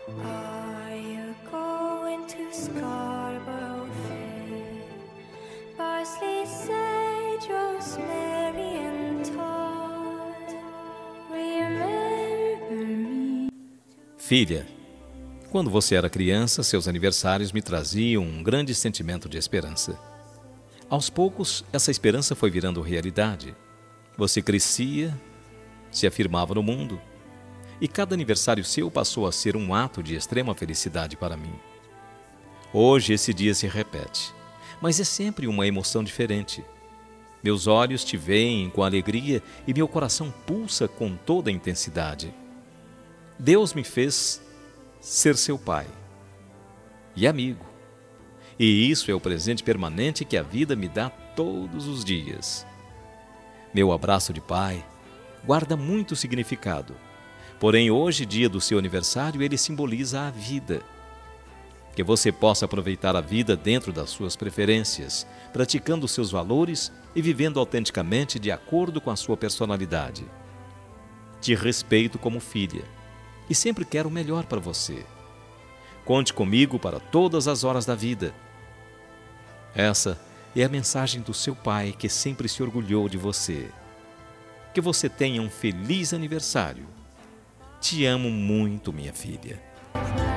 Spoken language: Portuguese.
Are you going to Scarborough Fair? Parsley, sage, rosemary and thyme. Remember me. Filha, quando você era criança, seus aniversários me traziam um grande sentimento de esperança. Aos poucos, essa esperança foi virando realidade. Você crescia, se afirmava no mundo, e cada aniversário seu passou a ser um ato de extrema felicidade para mim. Hoje esse dia se repete, mas é sempre uma emoção diferente. Meus olhos te veem com alegria e meu coração pulsa com toda a intensidade. Deus me fez ser seu pai e amigo, e isso é o presente permanente que a vida me dá todos os dias. Meu abraço de pai guarda muito significado, porém hoje, dia do seu aniversário, ele simboliza a vida. Que você possa aproveitar a vida dentro das suas preferências, praticando seus valores e vivendo autenticamente de acordo com a sua personalidade. Te respeito como filha e sempre quero o melhor para você. Conte comigo para todas as horas da vida. Essa é a mensagem do seu pai que sempre se orgulhou de você. Que você tenha um feliz aniversário. Te amo muito, minha filha.